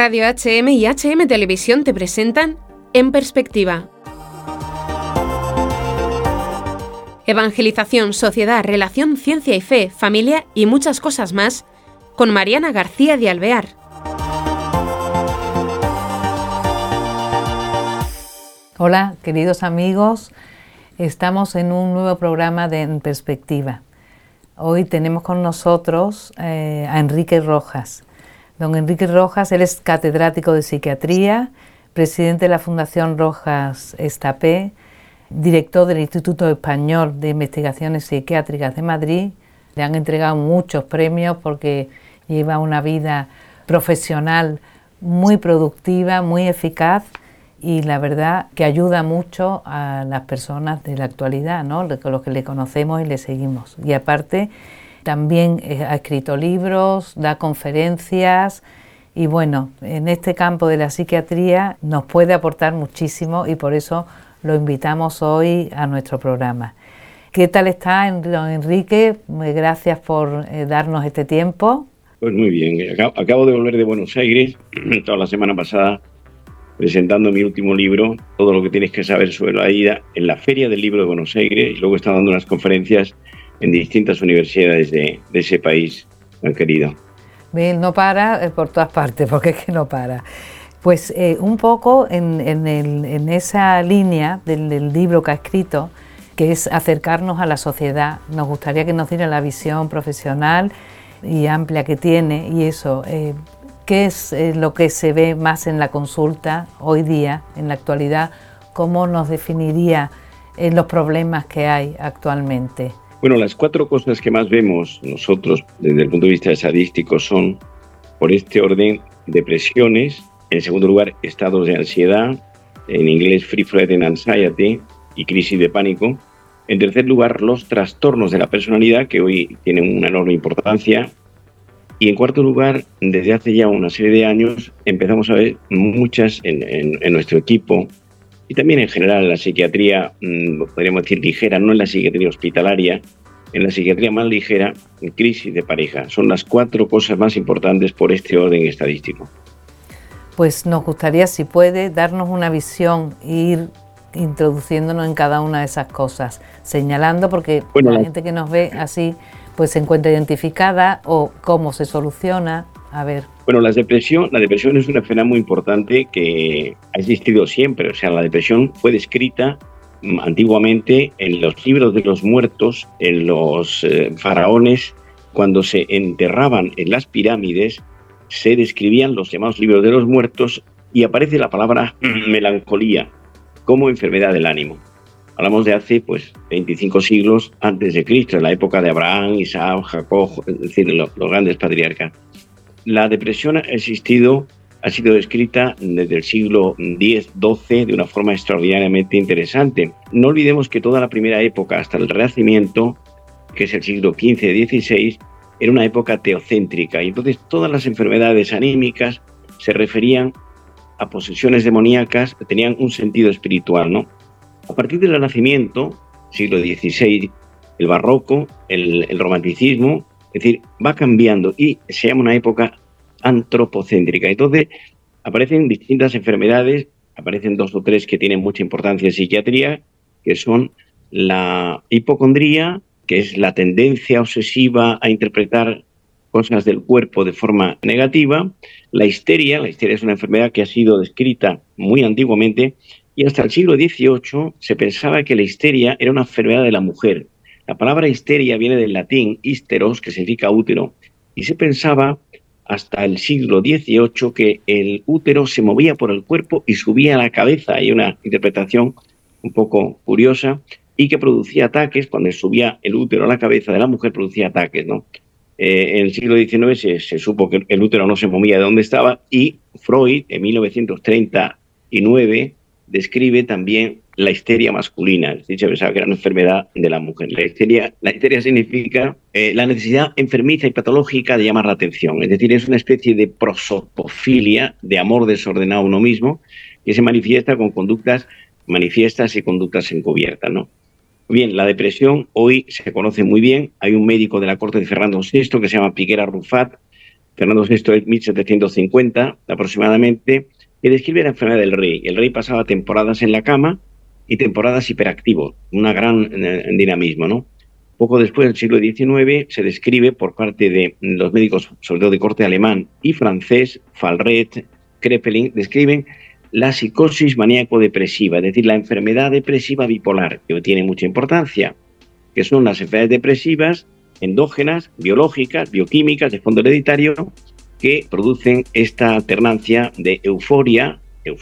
Radio HM y HM Televisión te presentan En Perspectiva. Evangelización, sociedad, relación, ciencia y fe, familia y muchas cosas más, con Mariana García de Alvear. Hola, queridos amigos, estamos en un nuevo programa de En Perspectiva. Hoy tenemos con nosotros a Enrique Rojas. Don Enrique Rojas, él es catedrático de psiquiatría, presidente de la Fundación Rojas Estapé, director del Instituto Español de Investigaciones Psiquiátricas de Madrid. Le han entregado muchos premios porque lleva una vida profesional muy productiva, muy eficaz y la verdad que ayuda mucho a las personas de la actualidad, ¿no? Los que le conocemos y le seguimos. Y aparte también ha escrito libros, da conferencias y bueno, en este campo de la psiquiatría nos puede aportar muchísimo y por eso lo invitamos hoy a nuestro programa. ¿Qué tal está, don Enrique? Gracias por darnos este tiempo. Pues muy bien, acabo de volver de Buenos Aires, toda la semana pasada, presentando mi último libro, Todo lo que tienes que saber sobre la vida, en la Feria del Libro de Buenos Aires, y luego he estado dando unas conferencias en distintas universidades de ese país tan querido. Bien, no para por todas partes, porque es que no para. Pues un poco en esa línea del libro que ha escrito, que es acercarnos a la sociedad, nos gustaría que nos diera la visión profesional y amplia que tiene y eso, ¿qué es lo que se ve más en la consulta hoy día, en la actualidad? ¿Cómo nos definiría los problemas que hay actualmente? Bueno, las 4 cosas que más vemos nosotros desde el punto de vista estadístico son, por este orden, depresiones, en segundo lugar, estados de ansiedad, en inglés free floating anxiety y crisis de pánico. En tercer lugar, los trastornos de la personalidad, que hoy tienen una enorme importancia. Y en cuarto lugar, desde hace ya una serie de años, empezamos a ver muchas en nuestro equipo y también en general en la psiquiatría, podríamos decir ligera, no en la psiquiatría hospitalaria, en la psiquiatría más ligera, crisis de pareja. Son las 4 cosas más importantes por este orden estadístico. Pues nos gustaría, si puede, darnos una visión e ir introduciéndonos en cada una de esas cosas, señalando, porque la gente que nos ve así pues se encuentra identificada o cómo se soluciona. A ver. Bueno, la depresión es una enfermedad muy importante que ha existido siempre. O sea, la depresión fue descrita antiguamente en los libros de los muertos, en los faraones, cuando se enterraban en las pirámides, se describían los llamados libros de los muertos y aparece la palabra melancolía como enfermedad del ánimo. Hablamos de hace 25 siglos antes de Cristo, en la época de Abraham, Isaac, Jacob, es decir, los grandes patriarcas. La depresión ha sido descrita desde el siglo X-XII de una forma extraordinariamente interesante. No olvidemos que toda la primera época, hasta el Renacimiento, que es el siglo XV-XVI, era una época teocéntrica y entonces todas las enfermedades anímicas se referían a posesiones demoníacas, tenían un sentido espiritual, ¿no? A partir del Renacimiento, siglo XVI, el barroco, el romanticismo, es decir, va cambiando y se llama una época antropocéntrica. Entonces aparecen distintas enfermedades, aparecen 2 o 3 que tienen mucha importancia en psiquiatría, que son la hipocondría, que es la tendencia obsesiva a interpretar cosas del cuerpo de forma negativa, la histeria es una enfermedad que ha sido descrita muy antiguamente y hasta el siglo XVIII se pensaba que la histeria era una enfermedad de la mujer. La palabra histeria viene del latín histeros, que significa útero, y se pensaba hasta el siglo XVIII que el útero se movía por el cuerpo y subía a la cabeza. Hay una interpretación un poco curiosa y que producía ataques. Cuando subía el útero a la cabeza de la mujer producía ataques, ¿no? En el siglo XIX se supo que el útero no se movía de donde estaba y Freud, en 1939, describe también la histeria masculina. Es decir, se pensaba que era una enfermedad de la mujer. La histeria significa la necesidad enfermiza y patológica de llamar la atención. Es decir, es una especie de prosopofilia, de amor desordenado a uno mismo, que se manifiesta con conductas manifiestas y conductas encubiertas, ¿no? Bien, la depresión hoy se conoce muy bien. Hay un médico de la corte de Fernando VI que se llama Piquera Rufat, Fernando VI es 1750 aproximadamente, que describe la enfermedad del rey. El rey pasaba temporadas en la cama y temporadas hiperactivo, un gran dinamismo, ¿no? Poco después, del siglo XIX, se describe por parte de los médicos, sobre todo de corte alemán y francés, Falret, Kraepelin, describen la psicosis maníaco-depresiva, es decir, la enfermedad depresiva bipolar, que tiene mucha importancia, que son las enfermedades depresivas endógenas, biológicas, bioquímicas, de fondo hereditario, que producen esta alternancia de euforia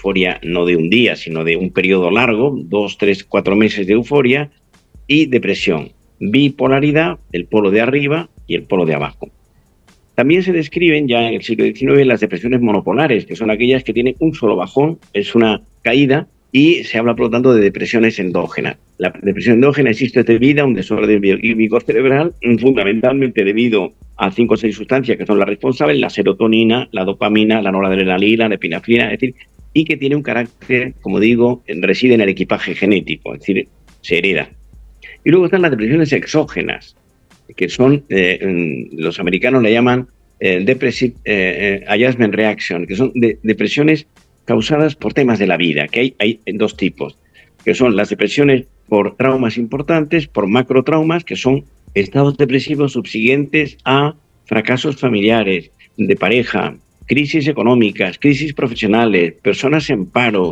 no de un día, sino de un periodo largo, 2, 3, 4 meses de euforia, y depresión, bipolaridad, el polo de arriba y el polo de abajo. También se describen ya en el siglo XIX las depresiones monopolares, que son aquellas que tienen un solo bajón, es una caída, y se habla, por lo tanto, de depresiones endógenas. La depresión endógena existe debido a un desorden bioquímico cerebral, fundamentalmente debido a 5 o 6 sustancias que son las responsables, la serotonina, la dopamina, la noradrenalina, la epinefrina, es decir, y que tiene un carácter, como digo, reside en el equipaje genético, es decir, se hereda. Y luego están las depresiones exógenas, que son, los americanos le llaman depressive adjustment reaction, que son depresiones causadas por temas de la vida, que hay dos tipos, que son las depresiones por traumas importantes, por macrotraumas, que son estados depresivos subsiguientes a fracasos familiares, de pareja, crisis económicas, crisis profesionales, personas en paro,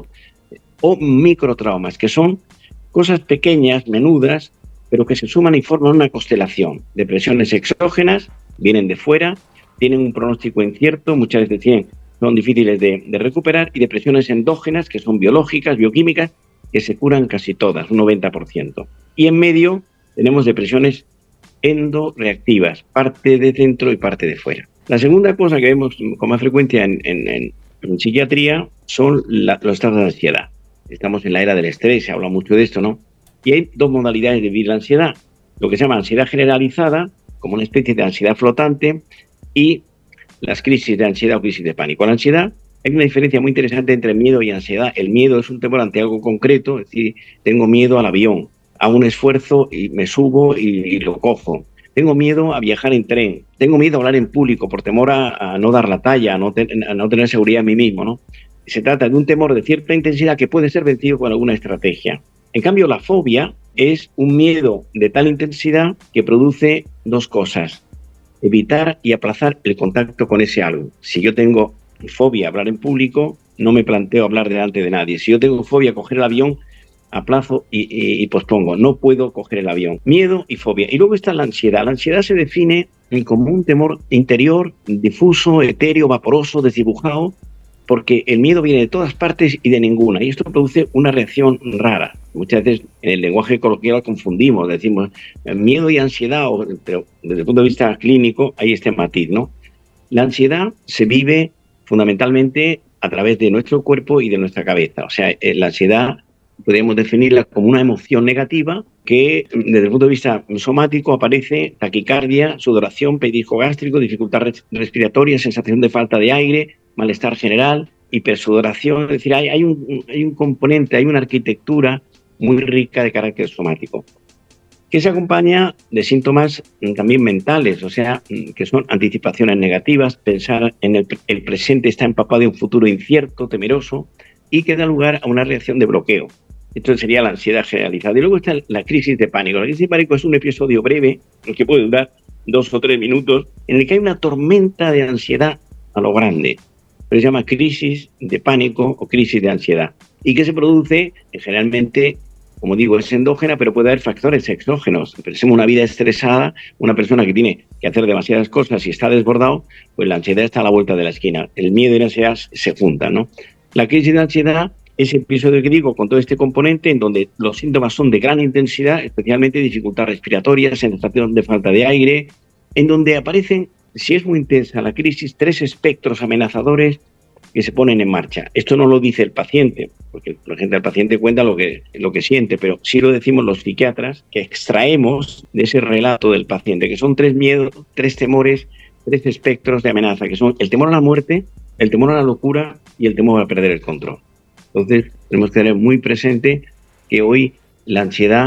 o microtraumas, que son cosas pequeñas, menudas, pero que se suman y forman una constelación. Depresiones exógenas vienen de fuera, tienen un pronóstico incierto, muchas veces son difíciles de recuperar, y depresiones endógenas, que son biológicas, bioquímicas, que se curan casi todas, un 90%. Y en medio tenemos depresiones endoreactivas, parte de dentro y parte de fuera. La segunda cosa que vemos con más frecuencia en psiquiatría son los estados de ansiedad. Estamos en la era del estrés, se habla mucho de esto, ¿no? Y hay dos modalidades de vivir la ansiedad. Lo que se llama ansiedad generalizada, como una especie de ansiedad flotante, y las crisis de ansiedad o crisis de pánico. La ansiedad, hay una diferencia muy interesante entre miedo y ansiedad. El miedo es un temor ante algo concreto, es decir, tengo miedo al avión, hago un esfuerzo y me subo y lo cojo. Tengo miedo a viajar en tren, tengo miedo a hablar en público por temor a no dar la talla, a no tener seguridad en mí mismo, ¿no? Se trata de un temor de cierta intensidad que puede ser vencido con alguna estrategia. En cambio, la fobia es un miedo de tal intensidad que produce dos cosas: evitar y aplazar el contacto con ese algo. Si yo tengo fobia a hablar en público, no me planteo hablar delante de nadie. Si yo tengo fobia a coger el avión, aplazo y pospongo. No puedo coger el avión. Miedo y fobia. Y luego está la ansiedad. La ansiedad se define como un temor interior, difuso, etéreo, vaporoso, desdibujado, porque el miedo viene de todas partes y de ninguna. Y esto produce una reacción rara. Muchas veces en el lenguaje coloquial confundimos, decimos miedo y ansiedad, pero desde el punto de vista clínico hay este matiz, ¿no? La ansiedad se vive fundamentalmente a través de nuestro cuerpo y de nuestra cabeza. O sea, la ansiedad podríamos definirla como una emoción negativa que desde el punto de vista somático aparece taquicardia, sudoración, pellizco gástrico, dificultad respiratoria, sensación de falta de aire, malestar general, hipersudoración. Es decir, hay un componente, hay una arquitectura muy rica de carácter somático, que se acompaña de síntomas también mentales, o sea, que son anticipaciones negativas, pensar en el presente está empapado de un futuro incierto, temeroso, y que da lugar a una reacción de bloqueo. Esto sería la ansiedad generalizada. Y luego está la crisis de pánico. La crisis de pánico es un episodio breve, que puede durar 2 o 3 minutos, en el que hay una tormenta de ansiedad a lo grande. Pero se llama crisis de pánico o crisis de ansiedad. Y que se produce generalmente, como digo, es endógena, pero puede haber factores exógenos. Pensemos una vida estresada, una persona que tiene que hacer demasiadas cosas y está desbordado, pues la ansiedad está a la vuelta de la esquina. El miedo y la ansiedad se juntan, ¿no? La crisis de ansiedad es el episodio que digo con todo este componente en donde los síntomas son de gran intensidad, especialmente dificultad respiratoria, sensación de falta de aire, en donde aparecen, si es muy intensa la crisis, 3 espectros amenazadores que se ponen en marcha. Esto no lo dice el paciente, porque la gente del paciente cuenta lo que siente, pero sí lo decimos los psiquiatras, que extraemos de ese relato del paciente, que son 3 miedos, 3 temores, 3 espectros de amenaza, que son el temor a la muerte, el temor a la locura y el temor a perder el control. Entonces, tenemos que tener muy presente que hoy la ansiedad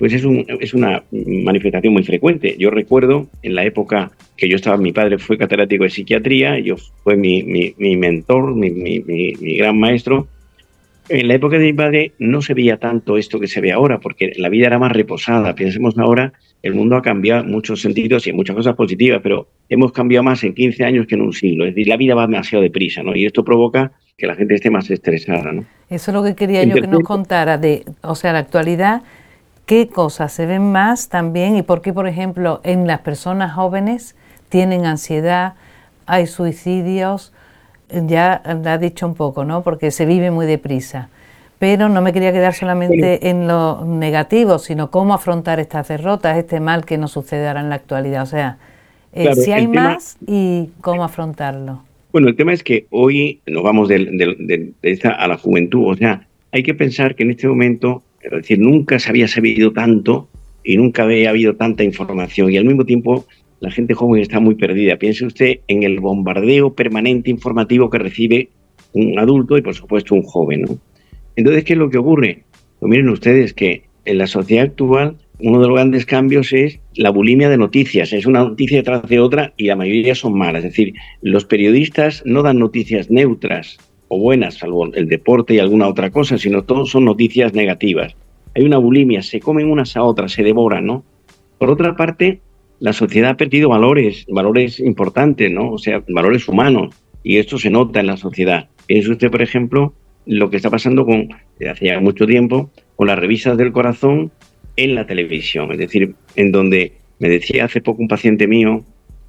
pues es una manifestación muy frecuente. Yo recuerdo en la época que yo estaba, mi padre fue catedrático de psiquiatría, fue mi mentor, mi gran maestro. En la época de mi padre no se veía tanto esto que se ve ahora, porque la vida era más reposada. Pensemos ahora, el mundo ha cambiado en muchos sentidos y en muchas cosas positivas, pero hemos cambiado más en 15 años que en un siglo. Es decir, la vida va demasiado deprisa, ¿no? Y esto provoca que la gente esté más estresada, ¿no? Eso es lo que quería yo que nos contara o sea, la actualidad, qué cosas se ven más también y por qué, por ejemplo, en las personas jóvenes tienen ansiedad, hay suicidios. Ya ha dicho un poco, ¿no? Porque se vive muy deprisa. Pero no me quería quedar solamente en lo negativo, sino cómo afrontar estas derrotas, este mal que nos sucede ahora en la actualidad. O sea, claro, si hay más y cómo afrontarlo. Bueno, el tema es que hoy nos vamos de esta a la juventud. O sea, hay que pensar que en este momento, es decir, nunca se había sabido tanto y nunca había habido tanta información. Y al mismo tiempo, la gente joven está muy perdida. Piense usted en el bombardeo permanente informativo que recibe un adulto y, por supuesto, un joven, ¿no? Entonces, ¿qué es lo que ocurre? Pues miren ustedes que en la sociedad actual uno de los grandes cambios es la bulimia de noticias. Es una noticia detrás de otra y la mayoría son malas. Es decir, los periodistas no dan noticias neutras o buenas, salvo el deporte y alguna otra cosa, sino todos son noticias negativas. Hay una bulimia, se comen unas a otras, se devoran, ¿no? Por otra parte, la sociedad ha perdido valores importantes, ¿no? O sea, valores humanos, y esto se nota en la sociedad. Piense usted, por ejemplo, lo que está pasando desde hace ya mucho tiempo, con las revistas del corazón en la televisión. Es decir, en donde me decía hace poco un paciente mío,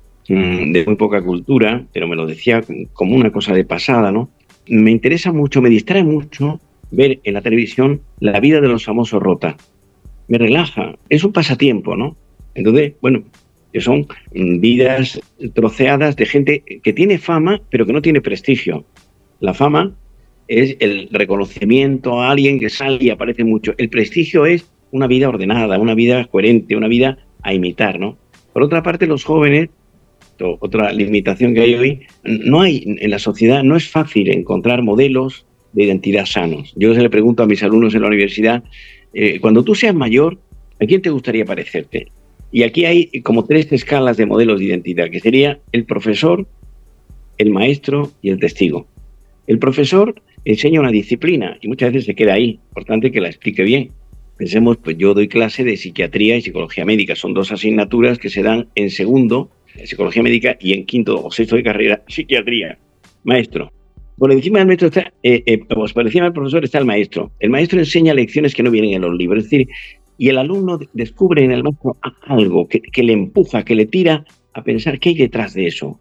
de muy poca cultura, pero me lo decía como una cosa de pasada, ¿no? Me interesa mucho, me distrae mucho ver en la televisión la vida de los famosos rota. Me relaja, es un pasatiempo, ¿no? Entonces, bueno, que son vidas troceadas de gente que tiene fama, pero que no tiene prestigio. La fama es el reconocimiento a alguien que sale y aparece mucho. El prestigio es una vida ordenada, una vida coherente, una vida a imitar, ¿no? Por otra parte, los jóvenes, otra limitación que hay hoy, no hay en la sociedad, no es fácil encontrar modelos de identidad sanos. Yo se le pregunto a mis alumnos en la universidad, cuando tú seas mayor, ¿a quién te gustaría parecerte? Y aquí hay como 3 escalas de modelos de identidad, que sería el profesor, el maestro y el testigo. El profesor enseña una disciplina y muchas veces se queda ahí, importante que la explique bien. Pensemos, pues yo doy clase de psiquiatría y psicología médica, son 2 asignaturas que se dan en segundo, psicología médica, y en quinto o sexto de carrera, psiquiatría. Maestro. Por encima del maestro está, por encima del profesor está el maestro. El maestro enseña lecciones que no vienen en los libros, es decir, y el alumno descubre en el maestro algo que le empuja, que le tira a pensar qué hay detrás de eso.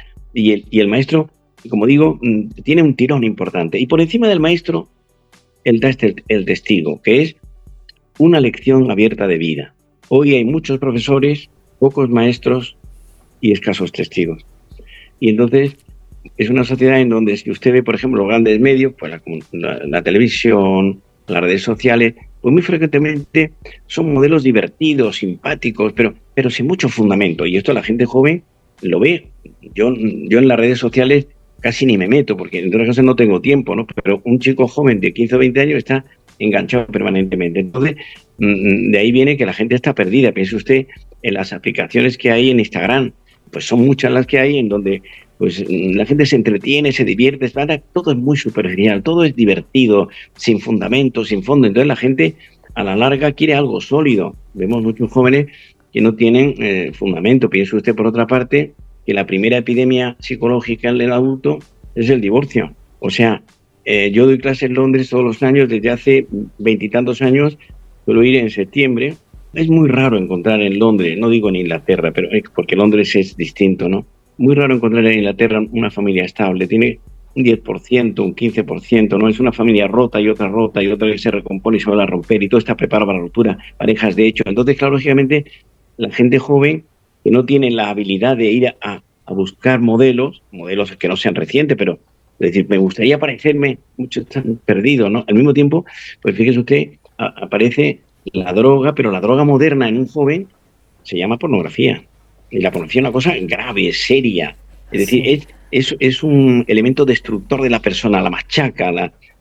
Y el maestro, como digo, tiene un tirón importante. Y por encima del maestro, él da el testigo, que es una lección abierta de vida. Hoy hay muchos profesores, pocos maestros y escasos testigos. Y entonces es una sociedad en donde, si usted ve, por ejemplo, los grandes medios, pues la televisión, las redes sociales, pues muy frecuentemente son modelos divertidos, simpáticos, pero sin mucho fundamento. Y esto la gente joven lo ve. Yo en las redes sociales casi ni me meto, porque en otras cosas no tengo tiempo, ¿no? Pero un chico joven de 15 o 20 años está enganchado permanentemente. Entonces, de ahí viene que la gente está perdida. Piense usted en las aplicaciones que hay en Instagram. Pues son muchas las que hay en donde pues la gente se entretiene, se divierte, todo es muy superficial, todo es divertido, sin fundamento, sin fondo. Entonces la gente a la larga quiere algo sólido. Vemos muchos jóvenes que no tienen fundamento. Piense usted, por otra parte, que la primera epidemia psicológica en el adulto es el divorcio. O sea, yo doy clases en Londres todos los años, desde hace 20 y tantos años, suelo ir en septiembre. Es muy raro encontrar en Londres, no digo en Inglaterra, pero porque Londres es distinto, ¿no? Muy raro encontrar en Inglaterra una familia estable. Tiene un 10%, un 15%, ¿no? Es una familia rota y otra que se recompone y se va a romper y todo está preparado para la ruptura, parejas de hecho. Entonces, claro, lógicamente, la gente joven que no tiene la habilidad de ir a buscar modelos que no sean recientes, pero es decir, me gustaría parecerme, muchos están perdidos, ¿no? Al mismo tiempo, pues fíjese usted, aparece la droga, pero la droga moderna en un joven se llama pornografía. Y la pornografía es una cosa grave, seria. Es decir, es un elemento destructor de la persona, la machaca,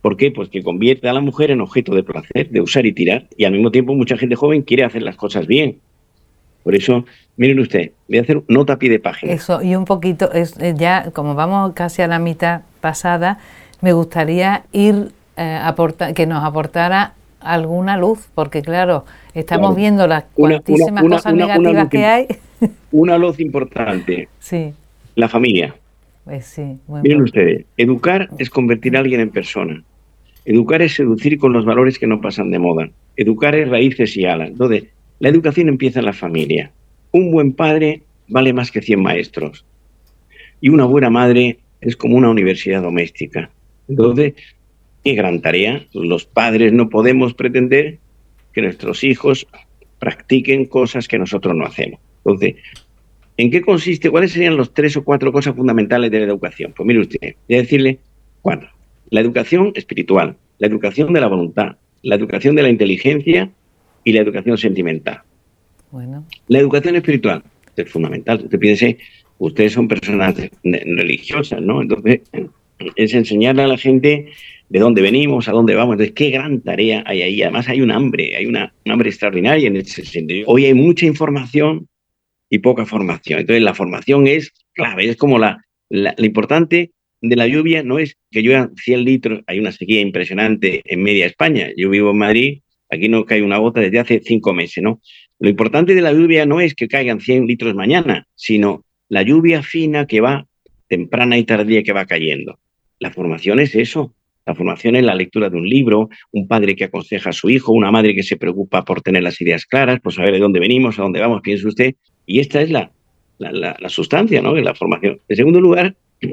¿Por qué? Pues que convierte a la mujer en objeto de placer, de usar y tirar, y al mismo tiempo mucha gente joven quiere hacer las cosas bien. Por eso, miren usted, voy a hacer nota a pie de página. Eso, y un poquito, ya como vamos casi a la mitad pasada, me gustaría ir que nos aportara alguna luz, porque claro, estamos viendo las cuantísimas cosas negativas que hay. Una luz importante. Sí. La familia. Pues sí, muy Miren ustedes, educar es convertir a alguien en persona. Educar es seducir con los valores que no pasan de moda. Educar es raíces y alas. Entonces, la educación empieza en la familia. Un buen padre vale más que 100 maestros. Y una buena madre es como una universidad doméstica. Entonces, qué gran tarea. Los padres no podemos pretender que nuestros hijos practiquen cosas que nosotros no hacemos. Entonces, ¿en qué consiste? ¿Cuáles serían los 3 o 4 cosas fundamentales de la educación? Pues mire usted, voy a decirle 4. La educación espiritual, la educación de la voluntad, la educación de la inteligencia y la educación sentimental. Bueno. La educación espiritual es fundamental. Usted piense, ustedes son personas religiosas, ¿no? Entonces, es enseñarle a la gente de dónde venimos, a dónde vamos. Entonces, qué gran tarea hay ahí. Además, hay un hambre extraordinaria en ese sentido. Hoy hay mucha información y poca formación. Entonces, la formación es clave, es como la importante de la lluvia no es que lluevan 100 litros, hay una sequía impresionante en media España. Yo vivo en Madrid, aquí no cae una gota desde hace 5 meses, ¿no? Lo importante de la lluvia no es que caigan 100 litros mañana, sino la lluvia fina que va, temprana y tardía, que va cayendo. La formación es eso. La formación es la lectura de un libro, un padre que aconseja a su hijo, una madre que se preocupa por tener las ideas claras, por saber de dónde venimos, a dónde vamos, piense usted. Y esta es la sustancia, ¿no?, de la formación. En segundo lugar,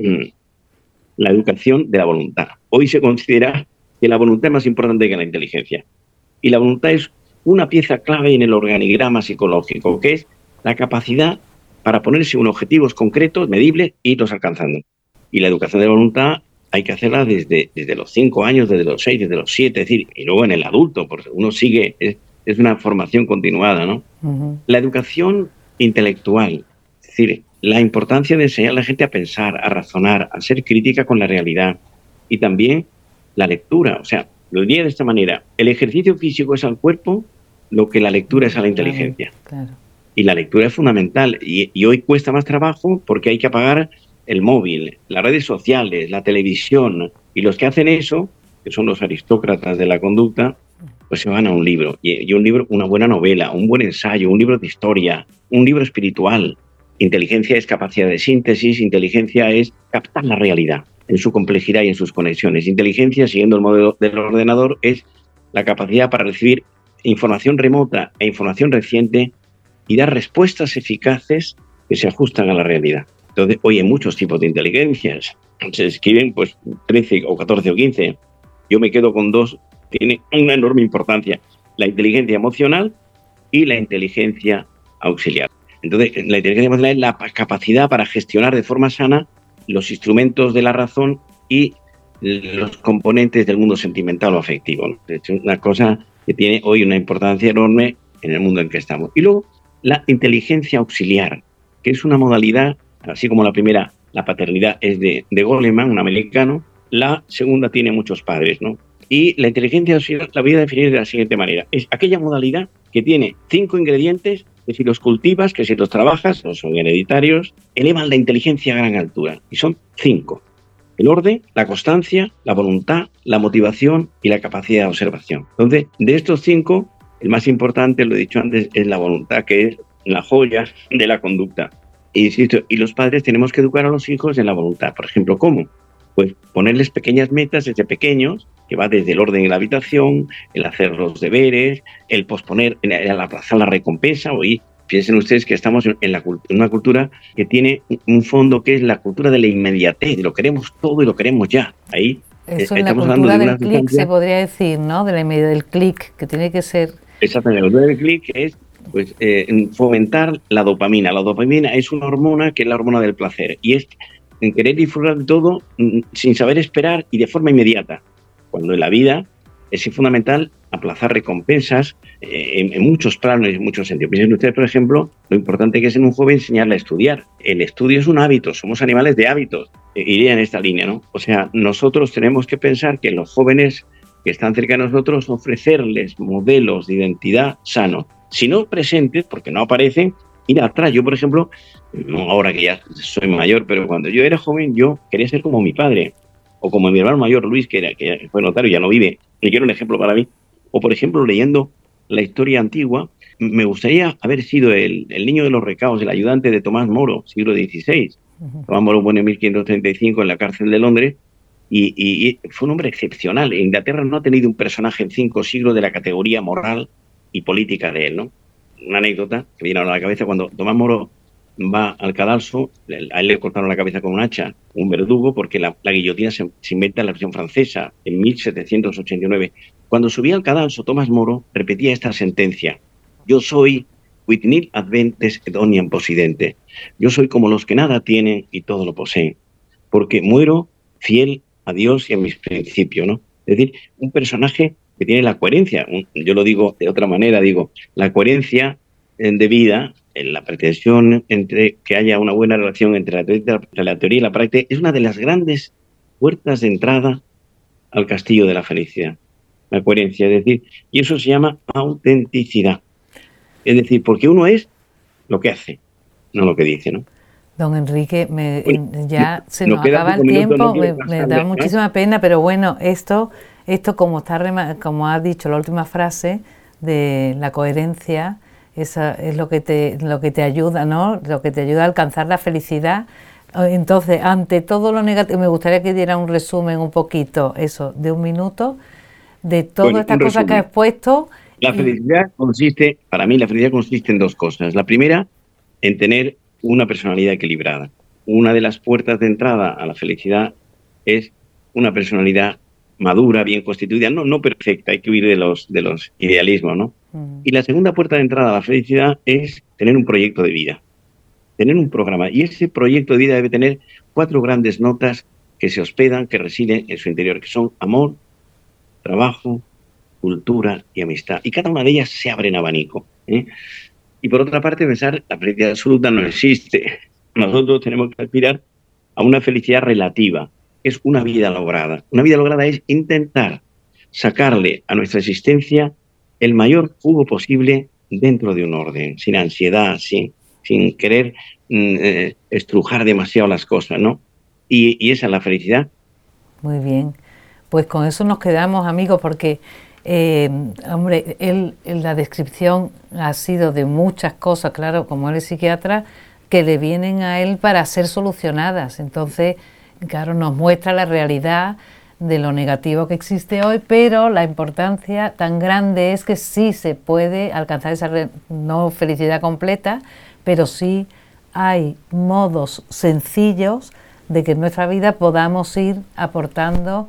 la educación de la voluntad. Hoy se considera que la voluntad es más importante que la inteligencia. Y la voluntad es una pieza clave en el organigrama psicológico, que es la capacidad para ponerse unos objetivos concretos, medibles, e irlos alcanzando. Y la educación de la voluntad hay que hacerla desde los 5 años, desde los 6, desde los 7, es decir, y luego en el adulto, porque uno sigue, es una formación continuada, ¿no? Uh-huh. La educación intelectual, es decir, la importancia de enseñar a la gente a pensar, a razonar, a ser crítica con la realidad. Y también la lectura. O sea, lo diría de esta manera: el ejercicio físico es al cuerpo lo que la lectura es a la inteligencia. Claro. Y la lectura es fundamental. Y hoy cuesta más trabajo porque hay que apagar el móvil, las redes sociales, la televisión. Y los que hacen eso, que son los aristócratas de la conducta, pues se van a un libro. Y un libro, una buena novela, un buen ensayo, un libro de historia, un libro espiritual. Inteligencia es capacidad de síntesis, inteligencia es captar la realidad en su complejidad y en sus conexiones. Inteligencia, siguiendo el modelo del ordenador, es la capacidad para recibir información remota e información reciente y dar respuestas eficaces que se ajustan a la realidad. Entonces, hoy hay muchos tipos de inteligencias. Se escriben pues 13 o 14 o 15. Yo me quedo con 2. Tiene una enorme importancia: la inteligencia emocional y la inteligencia auxiliar. Entonces, la inteligencia emocional es la capacidad para gestionar de forma sana los instrumentos de la razón y los componentes del mundo sentimental o afectivo, ¿no? Es una cosa que tiene hoy una importancia enorme en el mundo en que estamos. Y luego, la inteligencia auxiliar, que es una modalidad, así como la primera, la paternidad, es de Goleman, un americano. La segunda tiene muchos padres, ¿no? Y la inteligencia auxiliar la voy a definir de la siguiente manera: es aquella modalidad que tiene 5 ingredientes, que si los cultivas, que si los trabajas, no son hereditarios, elevan la inteligencia a gran altura. Y son 5. El orden, la constancia, la voluntad, la motivación y la capacidad de observación. Entonces, de estos 5, el más importante, lo he dicho antes, es la voluntad, que es la joya de la conducta. E insisto, y los padres tenemos que educar a los hijos en la voluntad. Por ejemplo, ¿cómo? Pues ponerles pequeñas metas desde pequeños, que va desde el orden en la habitación, el hacer los deberes, el posponer, el aplazar la recompensa. Hoy piensen ustedes que estamos en una cultura que tiene un fondo que es la cultura de la inmediatez, de lo queremos todo y lo queremos ya. Ahí eso es la cultura del clic, se podría decir, ¿no? De la medida del clic, que tiene que ser... Exactamente, la cultura del clic es pues, fomentar la dopamina. La dopamina es una hormona que es la hormona del placer y es en querer disfrutar de todo sin saber esperar y de forma inmediata. Cuando en la vida es fundamental aplazar recompensas en muchos planos y en muchos sentidos. Piensen ustedes, por ejemplo, lo importante que es en un joven enseñarle a estudiar. El estudio es un hábito, somos animales de hábitos. iría en esta línea, ¿no? O sea, nosotros tenemos que pensar que los jóvenes que están cerca de nosotros, ofrecerles modelos de identidad sanos, si no presentes, porque no aparecen, ir atrás. Yo, por ejemplo, no ahora que ya soy mayor, pero cuando yo era joven, yo quería ser como mi padre, o como mi hermano mayor, Luis, que fue notario, ya no vive, y que era un ejemplo para mí. O, por ejemplo, leyendo la historia antigua, me gustaría haber sido el niño de los recados, el ayudante de Tomás Moro, siglo XVI. Tomás Moro muere en 1535 en la cárcel de Londres, y fue un hombre excepcional. Inglaterra no ha tenido un personaje en 5 siglos de la categoría moral y política de él, ¿no? Una anécdota que viene ahora a la cabeza: cuando Tomás Moro va al cadalso, a él le cortaron la cabeza con un hacha, un verdugo, porque la guillotina se inventa en la versión francesa en 1789. Cuando subía al cadalso, Tomás Moro repetía esta sentencia: yo soy quid nil adventes et omnium possidente. Yo soy como los que nada tienen y todo lo poseen, porque muero fiel a Dios y a mis principios, ¿no? Es decir, un personaje que tiene la coherencia. Yo lo digo de otra manera, digo, la coherencia de vida, en la pretensión entre que haya una buena relación entre la teoría y la práctica, es una de las grandes puertas de entrada al castillo de la felicidad. La coherencia, es decir, y eso se llama autenticidad. Es decir, porque uno es lo que hace, no lo que dice, ¿no? Don Enrique, ya se nos acaba el tiempo, me da muchísima pena, pero bueno, esto como has dicho, la última frase de la coherencia, esa es lo que te ayuda, ¿no? Lo que te ayuda a alcanzar la felicidad. Entonces, ante todo lo negativo, me gustaría que diera un resumen un poquito, eso, de 1 minuto, de todas estas cosas que has expuesto. Para mí la felicidad consiste en 2 cosas. La primera, en tener una personalidad equilibrada. Una de las puertas de entrada a la felicidad es una personalidad madura, bien constituida, no perfecta, hay que huir de los idealismos, ¿no? Y la segunda puerta de entrada a la felicidad es tener un proyecto de vida, tener un programa. Y ese proyecto de vida debe tener 4 grandes notas que se hospedan, que residen en su interior, que son amor, trabajo, cultura y amistad. Y cada una de ellas se abre en abanico, ¿eh? Y por otra parte, pensar, la felicidad absoluta no existe. Nosotros tenemos que aspirar a una felicidad relativa, que es una vida lograda. Una vida lograda es intentar sacarle a nuestra existencia el mayor jugo posible dentro de un orden, sin ansiedad, sin querer estrujar demasiado las cosas, ¿no? Y esa es la felicidad. Muy bien. Pues con eso nos quedamos, amigos, porque hombre, la descripción ha sido de muchas cosas, claro, como él es psiquiatra, que le vienen a él para ser solucionadas. Entonces, claro, nos muestra la realidad de lo negativo que existe hoy, pero la importancia tan grande es que sí se puede alcanzar esa no felicidad completa, pero sí hay modos sencillos de que en nuestra vida podamos ir aportando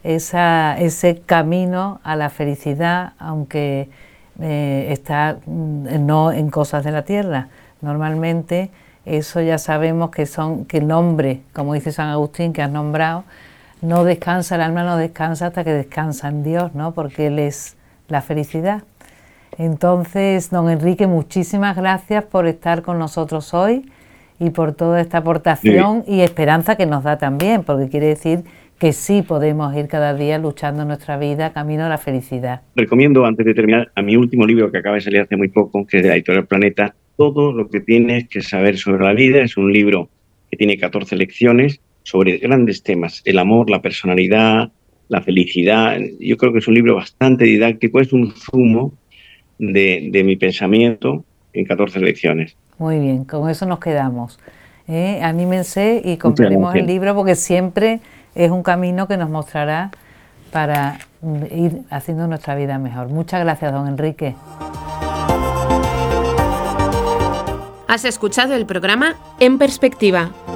ese camino a la felicidad, aunque está no en cosas de la tierra. Normalmente eso ya sabemos que el hombre, como dice San Agustín, que has nombrado, no descansa, el alma no descansa hasta que descansa en Dios, ¿no? Porque Él es la felicidad. Entonces, don Enrique, muchísimas gracias por estar con nosotros hoy y por toda esta aportación y esperanza que nos da también, porque quiere decir que sí podemos ir cada día luchando en nuestra vida camino a la felicidad. Recomiendo, antes de terminar, a mi último libro que acaba de salir hace muy poco, que es de la editorial Planeta, Todo lo que tienes que saber sobre la vida. Es un libro que tiene 14 lecciones sobre grandes temas: el amor, la personalidad, la felicidad. Yo creo que es un libro bastante didáctico, es un zumo de mi pensamiento en 14 lecciones. Muy bien, con eso nos quedamos. Anímense y compremos el libro, porque siempre es un camino que nos mostrará para ir haciendo nuestra vida mejor. Muchas gracias, don Enrique. Has escuchado el programa En Perspectiva,